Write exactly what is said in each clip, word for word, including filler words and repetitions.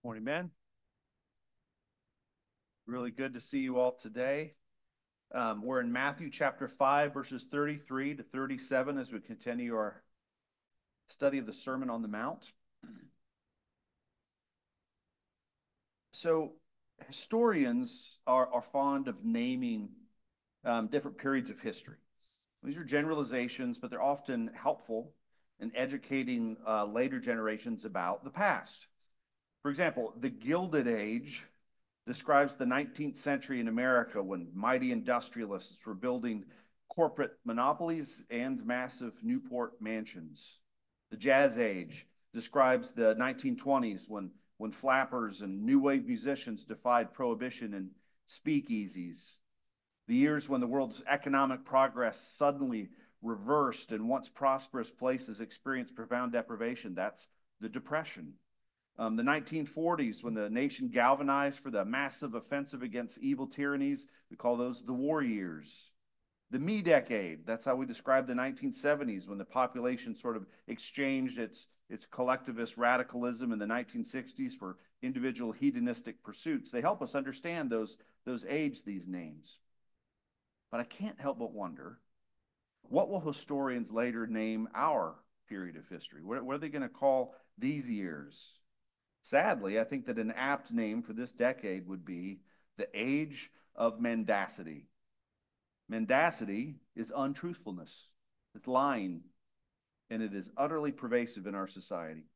Morning, men. Really good to see you all today. Um, we're in Matthew chapter five, verses thirty-three to thirty-seven as we continue our study of the Sermon on the Mount. So, historians are, are fond of naming um, different periods of history. These are generalizations, but they're often helpful in educating uh, later generations about the past. For example, the Gilded Age describes the nineteenth century in America when mighty industrialists were building corporate monopolies and massive Newport mansions. The Jazz Age describes the nineteen twenties when, when flappers and new wave musicians defied prohibition and speakeasies. The years when the world's economic progress suddenly reversed and once prosperous places experienced profound deprivation. That's the Depression. Um, the nineteen forties, when the nation galvanized for the massive offensive against evil tyrannies, we call those the war years. The me decade, that's how we describe the nineteen seventies, when the population sort of exchanged its, its collectivist radicalism in the nineteen sixties for individual hedonistic pursuits. They help us understand those, those age, these names. But I can't help but wonder, what will historians later name our period of history? What, what are they going to call these years? Sadly, I think that an apt name for this decade would be the age of mendacity. Mendacity is untruthfulness, it's lying, and it is utterly pervasive in our society.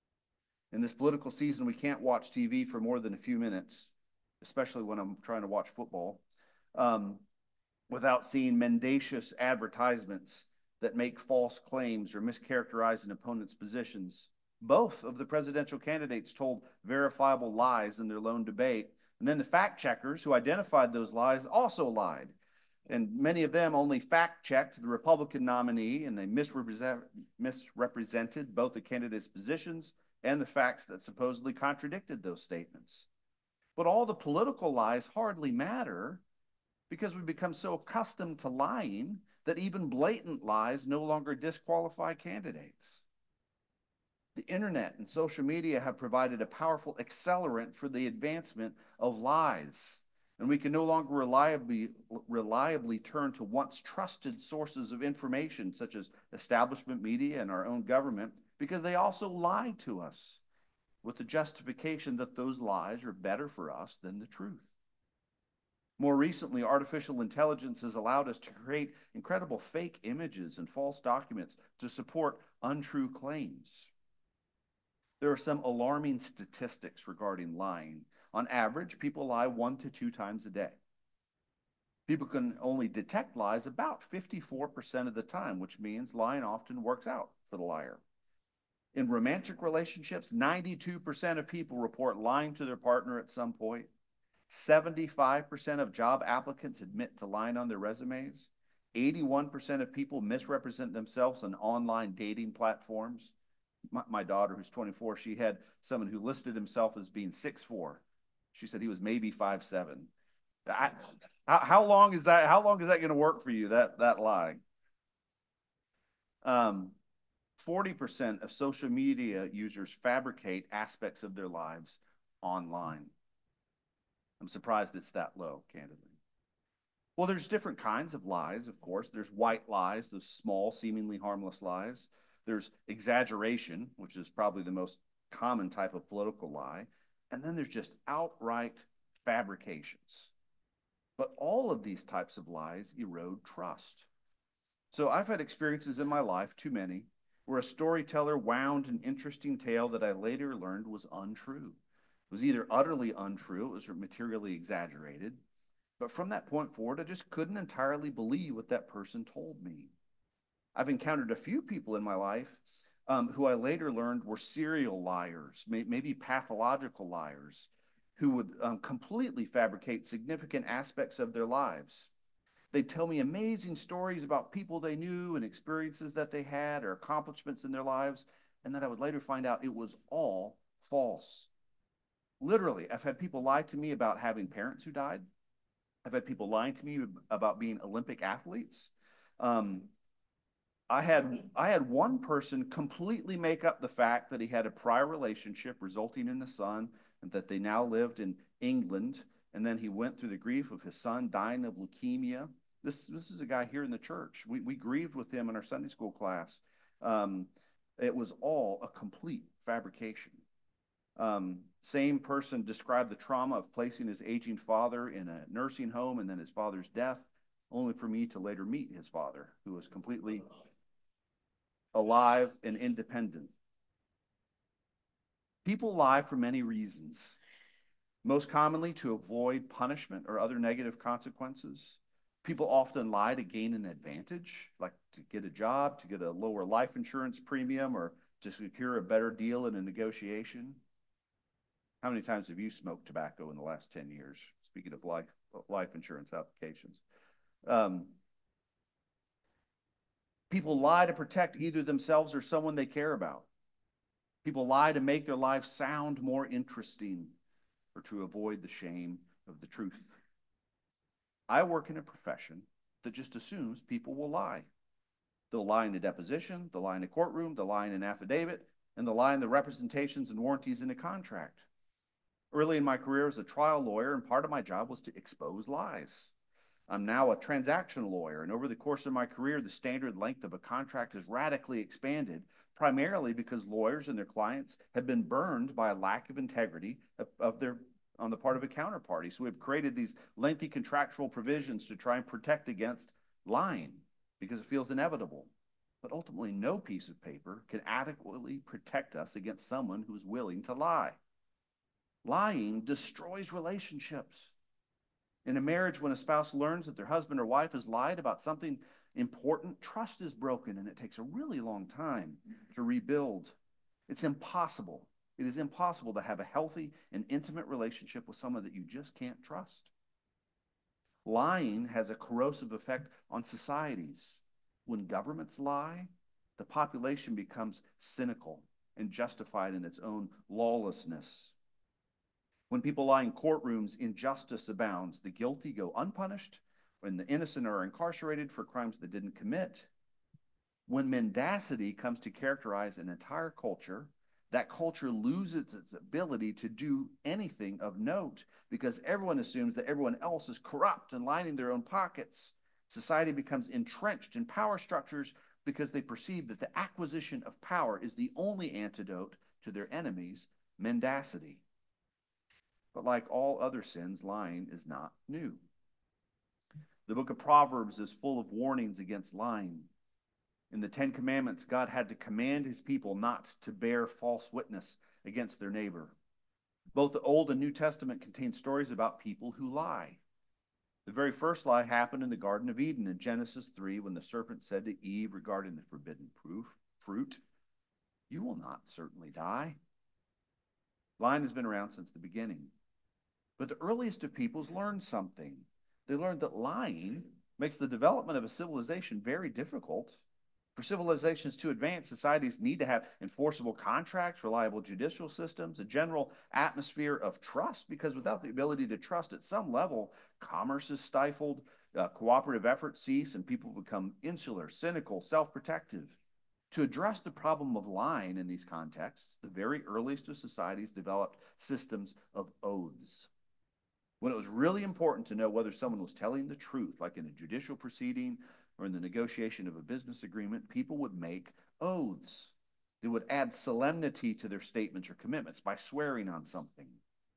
In this political season, we can't watch T V for more than a few minutes, especially when I'm trying to watch football, um, without seeing mendacious advertisements that make false claims or mischaracterize an opponent's positions. Both of the presidential candidates told verifiable lies in their lone debate. And then the fact checkers who identified those lies also lied. And many of them only fact checked the Republican nominee, and they misrepresent, misrepresented both the candidates' positions and the facts that supposedly contradicted those statements. But all the political lies hardly matter because we become so accustomed to lying that even blatant lies no longer disqualify candidates. The internet and social media have provided a powerful accelerant for the advancement of lies. And we can no longer reliably, reliably turn to once trusted sources of information, such as establishment media and our own government, because they also lie to us with the justification that those lies are better for us than the truth. More recently, artificial intelligence has allowed us to create incredible fake images and false documents to support untrue claims. There are some alarming statistics regarding lying. On average, people lie one to two times a day. People can only detect lies about fifty-four percent of the time, which means lying often works out for the liar. In romantic relationships, ninety-two percent of people report lying to their partner at some point. seventy-five percent of job applicants admit to lying on their resumes. eighty-one percent of people misrepresent themselves on online dating platforms. My, my daughter, who's twenty-four, she had someone who listed himself as being six foot four. She said he was maybe five foot seven. I, how, how long is that? How long is that going to work for you? That that lie. Um, forty percent of social media users fabricate aspects of their lives online. I'm surprised it's that low, candidly. Well, there's different kinds of lies, of course. There's white lies, those small, seemingly harmless lies. There's exaggeration, which is probably the most common type of political lie. And then there's just outright fabrications. But all of these types of lies erode trust. So I've had experiences in my life, too many, where a storyteller wound an interesting tale that I later learned was untrue. It was either utterly untrue, it was materially exaggerated. But from that point forward, I just couldn't entirely believe what that person told me. I've encountered a few people in my life um, who I later learned were serial liars, may, maybe pathological liars, who would um, completely fabricate significant aspects of their lives. They'd tell me amazing stories about people they knew and experiences that they had or accomplishments in their lives, and then I would later find out it was all false. Literally, I've had people lie to me about having parents who died. I've had people lying to me about being Olympic athletes. Um, I had I had one person completely make up the fact that he had a prior relationship resulting in a son and that they now lived in England. And then he went through the grief of his son dying of leukemia. This this is a guy here in the church. We we grieved with him in our Sunday school class. Um, it was all a complete fabrication. Um, same person described the trauma of placing his aging father in a nursing home and then his father's death, only for me to later meet his father, who was completely alive and independent. People lie for many reasons, most commonly to avoid punishment or other negative consequences. People often lie to gain an advantage, like to get a job, to get a lower life insurance premium, or to secure a better deal in a negotiation. How many times have you smoked tobacco in the last ten years? Speaking of life, life insurance applications. Um, people lie to protect either themselves or someone they care about. People lie to make their lives sound more interesting or to avoid the shame of the truth. I work in a profession that just assumes people will lie. They'll lie in a deposition, they'll lie in a courtroom, they'll lie in an affidavit, and they'll lie in the representations and warranties in a contract. Early in my career as a trial lawyer, and part of my job was to expose lies. I'm now a transactional lawyer, and over the course of my career, the standard length of a contract has radically expanded, primarily because lawyers and their clients have been burned by a lack of integrity of, of their on the part of a counterparty. So we've created these lengthy contractual provisions to try and protect against lying because it feels inevitable. But ultimately, no piece of paper can adequately protect us against someone who's willing to lie. Lying destroys relationships. In a marriage, when a spouse learns that their husband or wife has lied about something important, trust is broken, and it takes a really long time to rebuild. It's impossible. It is impossible to have a healthy and intimate relationship with someone that you just can't trust. Lying has a corrosive effect on societies. When governments lie, the population becomes cynical and justified in its own lawlessness. When people lie in courtrooms, injustice abounds. The guilty go unpunished, when the innocent are incarcerated for crimes they didn't commit. When mendacity comes to characterize an entire culture, that culture loses its ability to do anything of note because everyone assumes that everyone else is corrupt and lining their own pockets. Society becomes entrenched in power structures because they perceive that the acquisition of power is the only antidote to their enemies' mendacity. But like all other sins, lying is not new. The book of Proverbs is full of warnings against lying. In the Ten Commandments, God had to command his people not to bear false witness against their neighbor. Both the Old and New Testament contain stories about people who lie. The very first lie happened in the Garden of Eden in Genesis three when the serpent said to Eve regarding the forbidden fruit, "You will not certainly die." Lying has been around since the beginning. But the earliest of peoples learned something. They learned that lying makes the development of a civilization very difficult. For civilizations to advance, societies need to have enforceable contracts, reliable judicial systems, a general atmosphere of trust, because without the ability to trust at some level, commerce is stifled, uh, cooperative efforts cease, and people become insular, cynical, self-protective. To address the problem of lying in these contexts, the very earliest of societies developed systems of oaths. When it was really important to know whether someone was telling the truth, like in a judicial proceeding or in the negotiation of a business agreement, people would make oaths. They would add solemnity to their statements or commitments by swearing on something.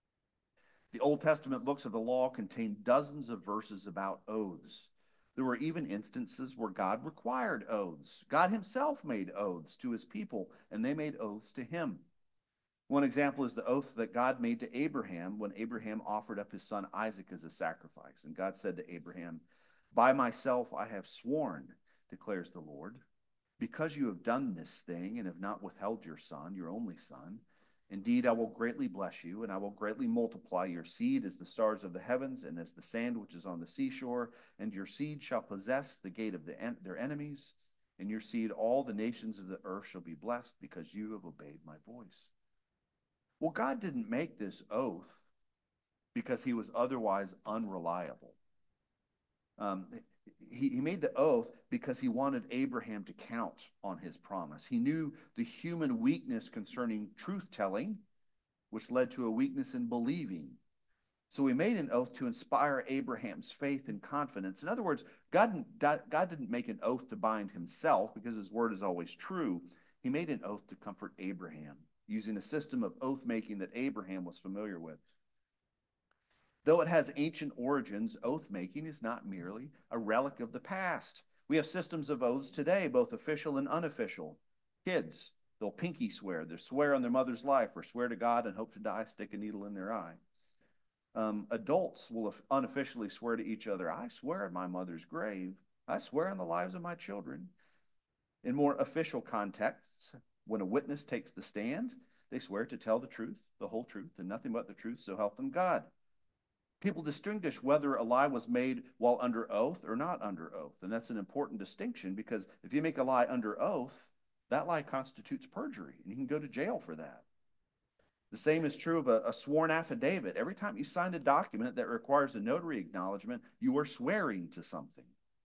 The Old Testament books of the law contain dozens of verses about oaths. There were even instances where God required oaths. God himself made oaths to his people, and they made oaths to him. One example is the oath that God made to Abraham when Abraham offered up his son Isaac as a sacrifice. And God said to Abraham, "By myself I have sworn, declares the Lord, because you have done this thing and have not withheld your son, your only son. Indeed, I will greatly bless you, and I will greatly multiply your seed as the stars of the heavens and as the sand which is on the seashore. And your seed shall possess the gate of the en- their enemies. In your seed all the nations of the earth shall be blessed because you have obeyed my voice." Well, God didn't make this oath because he was otherwise unreliable. Um, He, he made the oath because he wanted Abraham to count on his promise. He knew the human weakness concerning truth-telling, which led to a weakness in believing. So he made an oath to inspire Abraham's faith and confidence. In other words, God, God didn't make an oath to bind himself because his word is always true. He made an oath to comfort Abraham, using a system of oath-making that Abraham was familiar with. Though it has ancient origins, oath-making is not merely a relic of the past. We have systems of oaths today, both official and unofficial. Kids, they'll pinky swear. They'll swear on their mother's life or swear to God and hope to die, stick a needle in their eye. Um, adults will unofficially swear to each other, I swear on my mother's grave. I swear on the lives of my children. In more official contexts, when a witness takes the stand, they swear to tell the truth, the whole truth, and nothing but the truth, so help them God. People distinguish whether a lie was made while under oath or not under oath. And that's an important distinction, because if you make a lie under oath, that lie constitutes perjury, and you can go to jail for that. The same is true of a, a sworn affidavit. Every time you sign a document that requires a notary acknowledgement, you are swearing to something.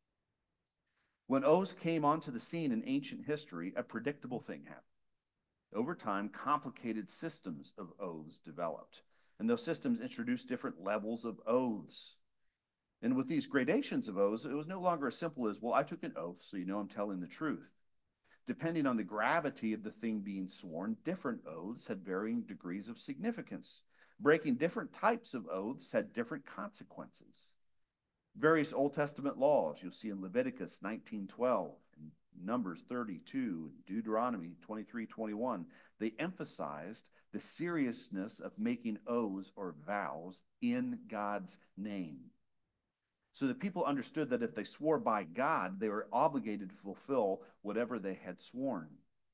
When oaths came onto the scene in ancient history, a predictable thing happened. Over time, complicated systems of oaths developed. And those systems introduced different levels of oaths. And with these gradations of oaths, it was no longer as simple as, well, I took an oath, so you know I'm telling the truth. Depending on the gravity of the thing being sworn, different oaths had varying degrees of significance. Breaking different types of oaths had different consequences. Various Old Testament laws, you'll see in Leviticus nineteen twelve, and Numbers thirty-two, and Deuteronomy twenty-three twenty-one, they emphasized the seriousness of making oaths or vows in God's name. So the people understood that if they swore by God, they were obligated to fulfill whatever they had sworn.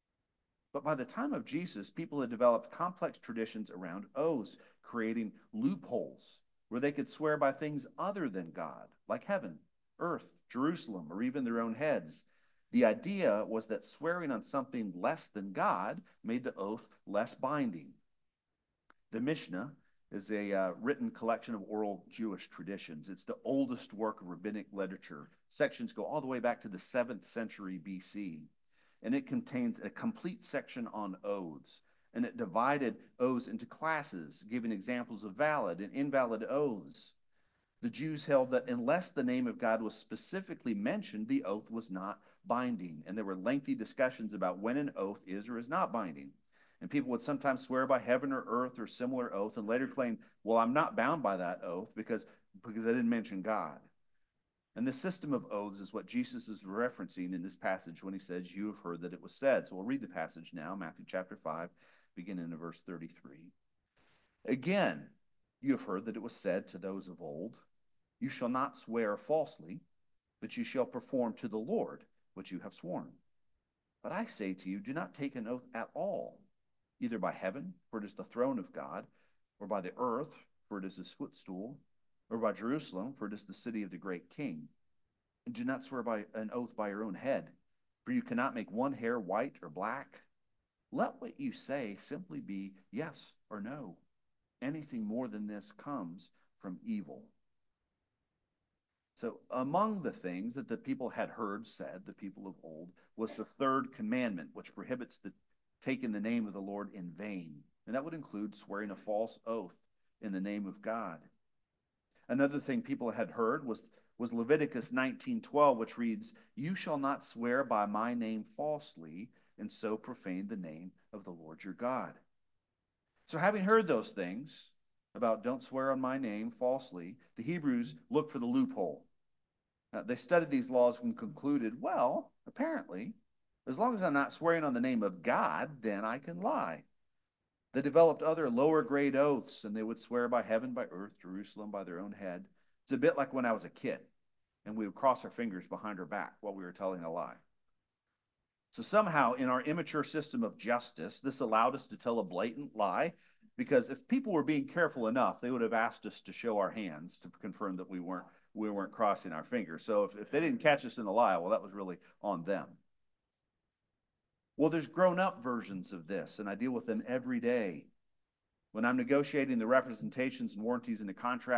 But by the time of Jesus, people had developed complex traditions around oaths, creating loopholes where they could swear by things other than God, like heaven, earth, Jerusalem, or even their own heads. The idea was that swearing on something less than God made the oath less binding. The Mishnah is a uh, written collection of oral Jewish traditions. It's the oldest work of rabbinic literature. Sections go all the way back to the seventh century B C. And it contains a complete section on oaths. And it divided oaths into classes, giving examples of valid and invalid oaths. The Jews held that unless the name of God was specifically mentioned, the oath was not binding. And there were lengthy discussions about when an oath is or is not binding. And people would sometimes swear by heaven or earth or similar oath and later claim, well, I'm not bound by that oath because, because I didn't mention God. And this system of oaths is what Jesus is referencing in this passage when he says, you have heard that it was said. So we'll read the passage now, Matthew chapter five, beginning in verse thirty-three. Again, you have heard that it was said to those of old, you shall not swear falsely, but you shall perform to the Lord what you have sworn. But I say to you, do not take an oath at all, either by heaven, for it is the throne of God, or by the earth, for it is his footstool, or by Jerusalem, for it is the city of the great king. And do not swear by an oath by your own head, for you cannot make one hair white or black. Let what you say simply be yes or no. Anything more than this comes from evil. So among the things that the people had heard said, the people of old, was the third commandment, which prohibits the taking the name of the Lord in vain. And that would include swearing a false oath in the name of God. Another thing people had heard was, was Leviticus nineteen twelve, which reads, you shall not swear by my name falsely, and so profane the name of the Lord your God. So having heard those things about don't swear on my name falsely, the Hebrews looked for the loophole. Uh, they studied these laws and concluded, well, apparently, as long as I'm not swearing on the name of God, then I can lie. They developed other lower grade oaths, and they would swear by heaven, by earth, Jerusalem, by their own head. It's a bit like when I was a kid, and we would cross our fingers behind our back while we were telling a lie. So somehow, in our immature system of justice, this allowed us to tell a blatant lie, because if people were being careful enough, they would have asked us to show our hands to confirm that we weren't, we weren't crossing our fingers. So if, if they didn't catch us in the lie, well, that was really on them. Well, there's grown-up versions of this, and I deal with them every day. When I'm negotiating the representations and warranties in a contract,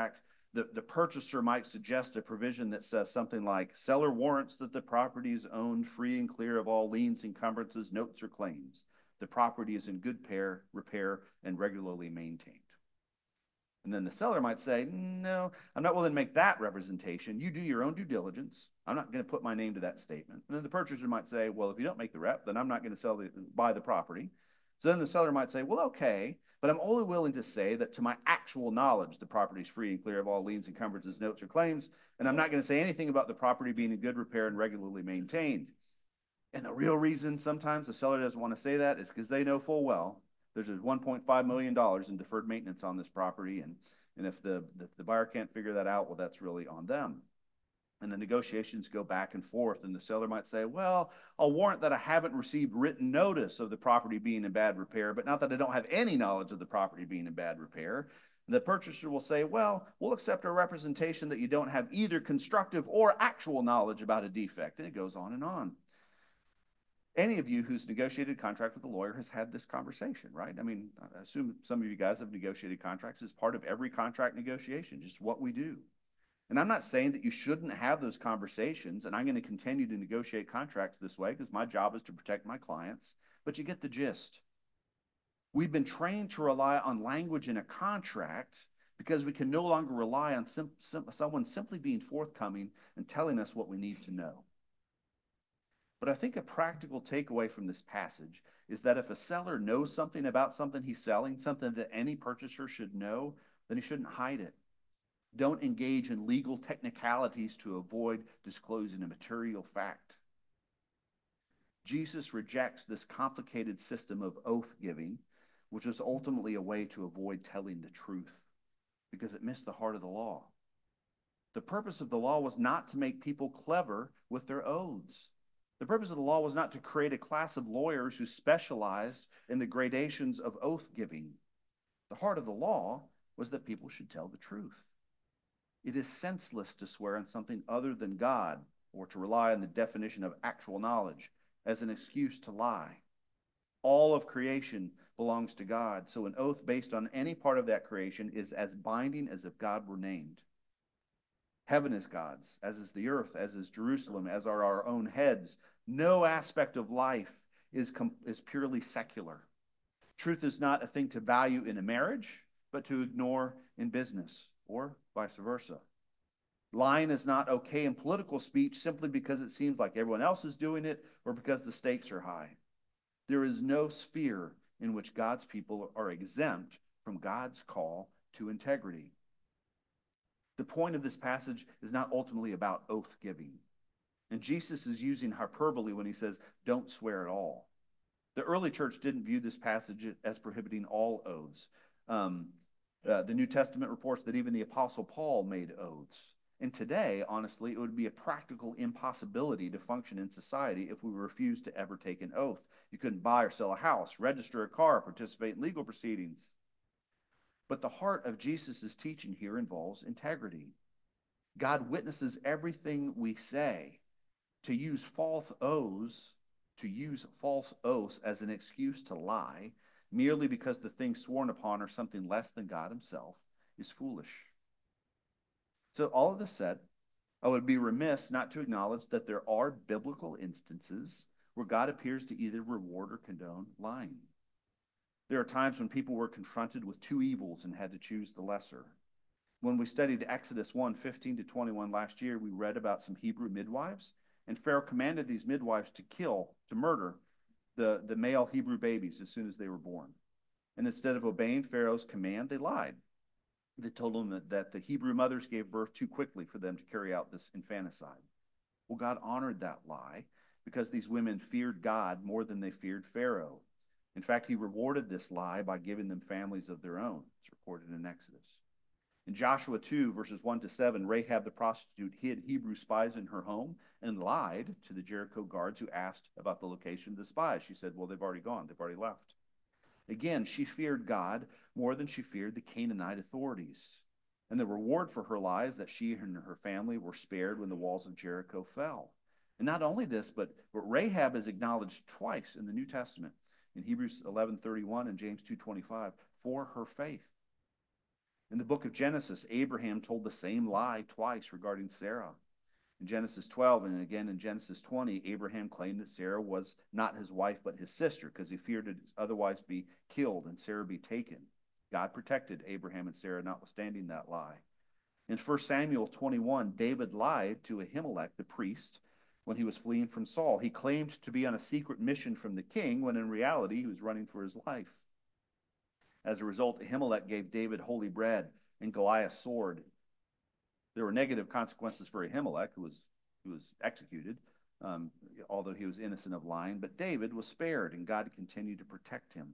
The, the purchaser might suggest a provision that says something like, seller warrants that the property is owned free and clear of all liens, encumbrances, notes, or claims. The property is in good pair, repair, and regularly maintained. And then the seller might say, no, I'm not willing to make that representation. You do your own due diligence. I'm not going to put my name to that statement. And then the purchaser might say, well, if you don't make the rep, then I'm not going to sell the, buy the property. So then the seller might say, well, okay, but I'm only willing to say that to my actual knowledge, the property is free and clear of all liens, encumbrances, notes, or claims, and I'm not going to say anything about the property being in good repair and regularly maintained. And the real reason sometimes the seller doesn't want to say that is because they know full well there's one point five million dollars in deferred maintenance on this property, and, and if the, the, the buyer can't figure that out, well, that's really on them. And the negotiations go back and forth, and the seller might say, well, I'll warrant that I haven't received written notice of the property being in bad repair, but not that I don't have any knowledge of the property being in bad repair. And the purchaser will say, well, we'll accept a representation that you don't have either constructive or actual knowledge about a defect, and it goes on and on. Any of you who's negotiated a contract with a lawyer has had this conversation, right? I mean, I assume some of you guys have negotiated contracts as part of every contract negotiation, just what we do. And I'm not saying that you shouldn't have those conversations, and I'm going to continue to negotiate contracts this way because my job is to protect my clients, but you get the gist. We've been trained to rely on language in a contract because we can no longer rely on sim sim someone simply being forthcoming and telling us what we need to know. But I think a practical takeaway from this passage is that if a seller knows something about something he's selling, something that any purchaser should know, then he shouldn't hide it. Don't engage in legal technicalities to avoid disclosing a material fact. Jesus rejects this complicated system of oath giving, which is ultimately a way to avoid telling the truth, because it missed the heart of the law. The purpose of the law was not to make people clever with their oaths. The purpose of the law was not to create a class of lawyers who specialized in the gradations of oath giving. The heart of the law was that people should tell the truth. It is senseless to swear on something other than God or to rely on the definition of actual knowledge as an excuse to lie. All of creation belongs to God, so an oath based on any part of that creation is as binding as if God were named. Heaven is God's, as is the earth, as is Jerusalem, as are our own heads. No aspect of life is, is purely secular. Truth is not a thing to value in a marriage, but to ignore in business, or vice versa. Lying is not okay in political speech simply because it seems like everyone else is doing it or because the stakes are high. There is no sphere in which God's people are exempt from God's call to integrity. The point of this passage is not ultimately about oath giving. And Jesus is using hyperbole when he says, don't swear at all. The early church didn't view this passage as prohibiting all oaths. Um, uh, the New Testament reports that even the Apostle Paul made oaths. And today, honestly, it would be a practical impossibility to function in society if we refused to ever take an oath. You couldn't buy or sell a house, register a car, participate in legal proceedings. But the heart of Jesus' teaching here involves integrity. God witnesses everything we say. To use false oaths, to use false oaths as an excuse to lie, merely because the things sworn upon are something less than God himself, is foolish. So all of this said, I would be remiss not to acknowledge that there are biblical instances where God appears to either reward or condone lying. There are times when people were confronted with two evils and had to choose the lesser. When we studied Exodus one, fifteen to twenty-one last year, we read about some Hebrew midwives, and Pharaoh commanded these midwives to kill, to murder the, the male Hebrew babies as soon as they were born. And instead of obeying Pharaoh's command, they lied. They told them that, that the Hebrew mothers gave birth too quickly for them to carry out this infanticide. Well, God honored that lie because these women feared God more than they feared Pharaoh. In fact, he rewarded this lie by giving them families of their own. It's reported in Exodus. In Joshua two, verses one to seven, Rahab the prostitute hid Hebrew spies in her home and lied to the Jericho guards who asked about the location of the spies. She said, well, they've already gone. They've already left. Again, she feared God more than she feared the Canaanite authorities. And the reward for her lie is that she and her family were spared when the walls of Jericho fell. And not only this, but, but Rahab is acknowledged twice in the New Testament, in Hebrews eleven thirty-one and James two twenty-five, for her faith. In the book of Genesis, Abraham told the same lie twice regarding Sarah. In Genesis twelve and again in Genesis twenty, Abraham claimed that Sarah was not his wife but his sister because he feared to otherwise be killed and Sarah be taken. God protected Abraham and Sarah notwithstanding that lie. In First Samuel twenty-one, David lied to Ahimelech, the priest, when he was fleeing from Saul. He claimed to be on a secret mission from the king when in reality he was running for his life. As a result, Ahimelech gave David holy bread and Goliath's sword. There were negative consequences for Ahimelech, who was, who was executed, um, although he was innocent of lying. But David was spared, and God continued to protect him.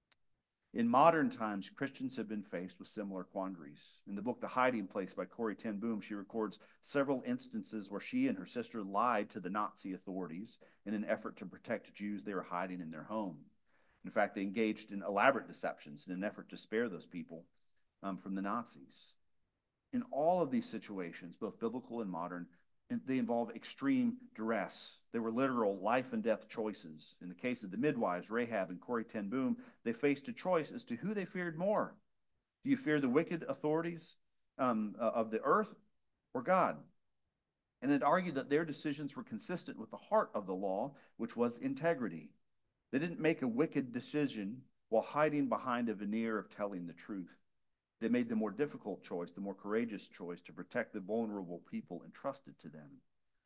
In modern times, Christians have been faced with similar quandaries. In the book The Hiding Place by Corrie ten Boom, she records several instances where she and her sister lied to the Nazi authorities in an effort to protect Jews they were hiding in their home. In fact, they engaged in elaborate deceptions in an effort to spare those people um, from the Nazis. In all of these situations, both biblical and modern, they involve extreme duress. They were literal life and death choices. In the case of the midwives, Rahab and Corrie ten Boom, they faced a choice as to who they feared more. Do you fear the wicked authorities um, uh, of the earth or God? And it argued that their decisions were consistent with the heart of the law, which was integrity. They didn't make a wicked decision while hiding behind a veneer of telling the truth. They made the more difficult choice, the more courageous choice to protect the vulnerable people entrusted to them.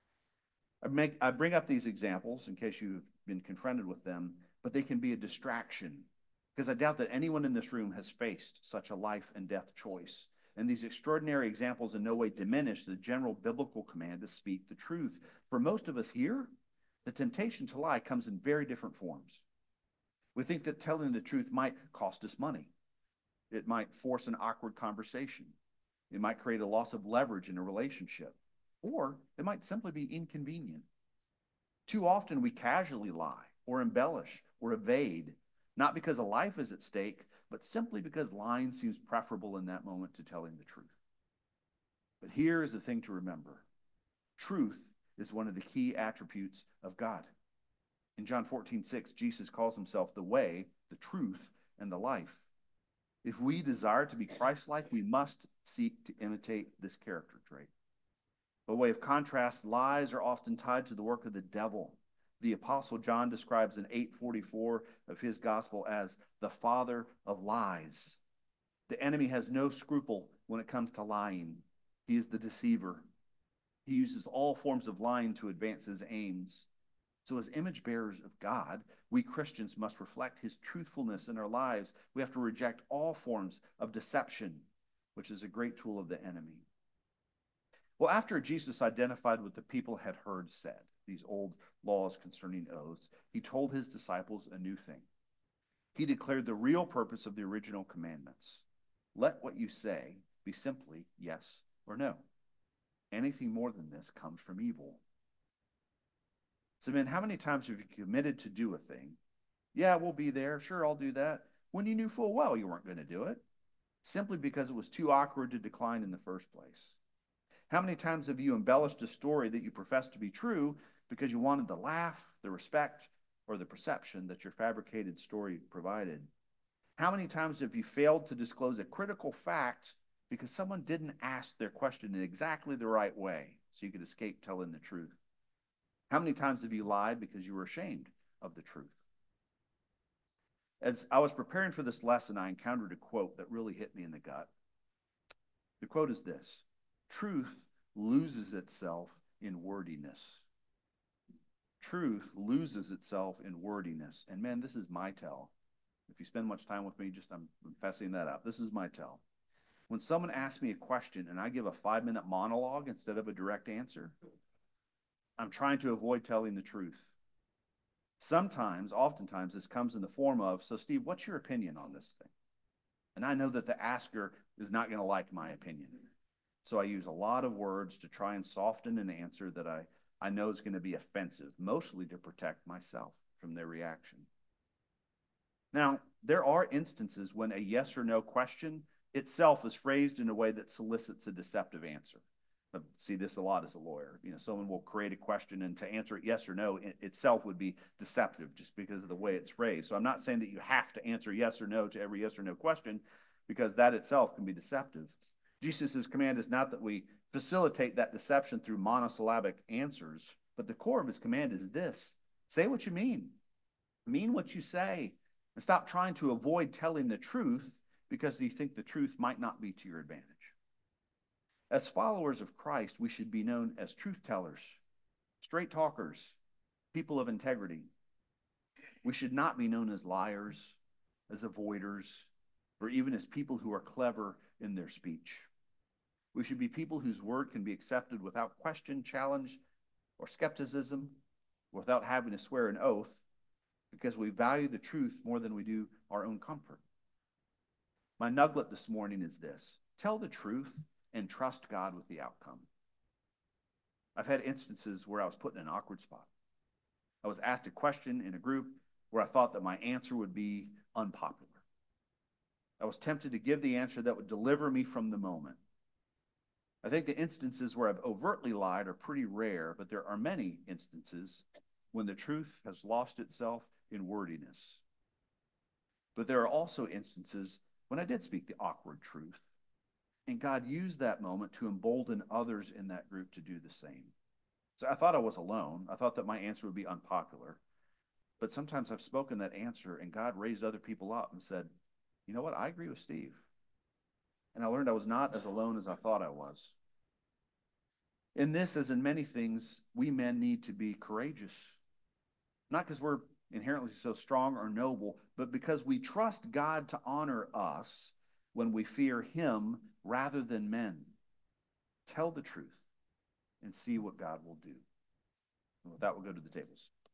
I, make, I bring up these examples in case you've been confronted with them, but they can be a distraction because I doubt that anyone in this room has faced such a life and death choice. And these extraordinary examples in no way diminish the general biblical command to speak the truth. For most of us here, the temptation to lie comes in very different forms. We think that telling the truth might cost us money. It might force an awkward conversation. It might create a loss of leverage in a relationship. Or it might simply be inconvenient. Too often we casually lie or embellish or evade, not because a life is at stake, but simply because lying seems preferable in that moment to telling the truth. But here is the thing to remember. Truth is one of the key attributes of God. In John fourteen six, Jesus calls himself the way, the truth, and the life. If we desire to be Christ-like, we must seek to imitate this character trait. By way of contrast, lies are often tied to the work of the devil. The Apostle John describes in eight forty-four of his gospel as the father of lies. The enemy has no scruple when it comes to lying. He is the deceiver. He uses all forms of lying to advance his aims. So as image bearers of God, we Christians must reflect his truthfulness in our lives. We have to reject all forms of deception, which is a great tool of the enemy. Well, after Jesus identified what the people had heard said, these old laws concerning oaths, he told his disciples a new thing. He declared the real purpose of the original commandments. Let what you say be simply yes or no. Anything more than this comes from evil. So, man, how many times have you committed to do a thing? Yeah, we'll be there. Sure, I'll do that. When you knew full well you weren't going to do it, simply because it was too awkward to decline in the first place. How many times have you embellished a story that you profess to be true because you wanted the laugh, the respect, or the perception that your fabricated story provided? How many times have you failed to disclose a critical fact because someone didn't ask their question in exactly the right way so you could escape telling the truth? How many times have you lied because you were ashamed of the truth? As I was preparing for this lesson, I encountered a quote that really hit me in the gut. The quote is this: truth loses itself in wordiness. Truth loses itself in wordiness. And man, this is my tell. If you spend much time with me, just I'm fessing that up. This is my tell. When someone asks me a question and I give a five-minute monologue instead of a direct answer, I'm trying to avoid telling the truth. Sometimes, oftentimes, this comes in the form of, so Steve, what's your opinion on this thing? And I know that the asker is not going to like my opinion. So I use a lot of words to try and soften an answer that I, I know is going to be offensive, mostly to protect myself from their reaction. Now, there are instances when a yes or no question itself is phrased in a way that solicits a deceptive answer. I see this a lot as a lawyer. You know, someone will create a question, and to answer it yes or no it itself would be deceptive just because of the way it's phrased. So I'm not saying that you have to answer yes or no to every yes or no question, because that itself can be deceptive. Jesus' command is not that we facilitate that deception through monosyllabic answers, but the core of his command is this: say what you mean, mean what you say, and stop trying to avoid telling the truth because you think the truth might not be to your advantage. As followers of Christ, we should be known as truth tellers, straight talkers, people of integrity. We should not be known as liars, as avoiders, or even as people who are clever in their speech. We should be people whose word can be accepted without question, challenge, or skepticism, without having to swear an oath, because we value the truth more than we do our own comfort. My nugget this morning is this: tell the truth and trust God with the outcome. I've had instances where I was put in an awkward spot. I was asked a question in a group where I thought that my answer would be unpopular. I was tempted to give the answer that would deliver me from the moment. I think the instances where I've overtly lied are pretty rare, but there are many instances when the truth has lost itself in wordiness. But there are also instances when I did speak the awkward truth, and God used that moment to embolden others in that group to do the same. So I thought I was alone. I thought that my answer would be unpopular. But sometimes I've spoken that answer, and God raised other people up and said, you know what, I agree with Steve. And I learned I was not as alone as I thought I was. In this, as in many things, we men need to be courageous. Not because we're inherently so strong or noble, but because we trust God to honor us when we fear him rather than men. Tell the truth and see what God will do. And with that, we'll go to the tables.